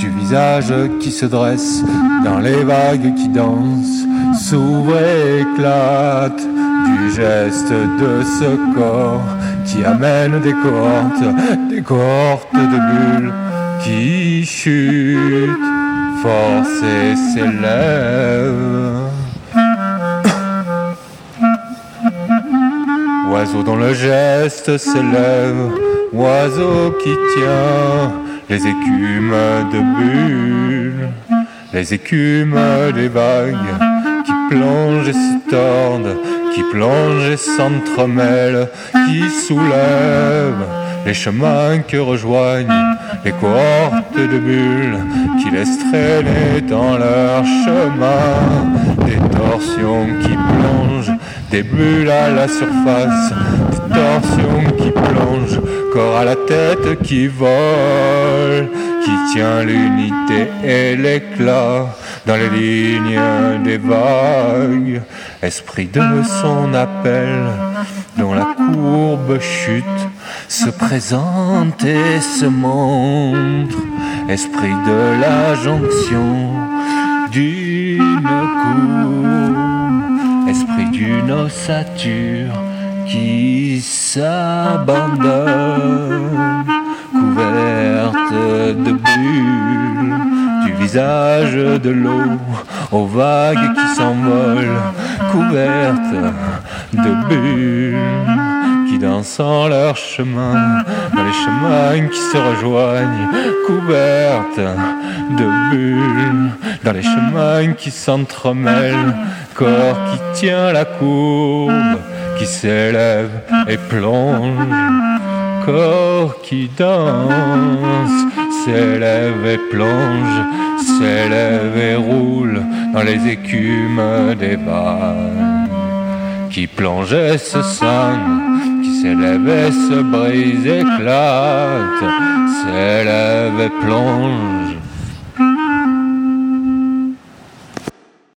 du visage qui se dresse dans les vagues qui dansent, s'ouvre et éclate, du geste de ce corps qui amène des cohortes de bulles qui chutent, force et s'élèvent. Oiseau dont le geste s'élève, oiseau qui tient les écumes de bulles, les écumes des vagues qui plongent et se tordent, qui plongent et s'entremêlent, qui soulèvent les chemins que rejoignent les cohortes de bulles qui laissent traîner dans leur chemin des torsions qui plongent, des bulles à la surface, des torsions qui plongent, corps à la tête qui vole, qui tient l'unité et l'éclat dans les lignes des vagues, esprit de son appel, dont la courbe chute, se présente et se montre, esprit de la jonction d'une courbe, esprit d'une ossature qui s'abandonne, couverte de bulles, du visage de l'eau aux vagues qui s'envolent, couverte de bulles qui dansent en leur chemin, dans les chemins qui se rejoignent, couvertes de bulles, dans les chemins qui s'entremêlent, corps qui tient la courbe, qui s'élève et plonge, corps qui danse, s'élève et plonge, s'élève et roule dans les écumes des vagues, qui plonge et se sangle, qui s'élève et se brise, éclate, s'élève et plonge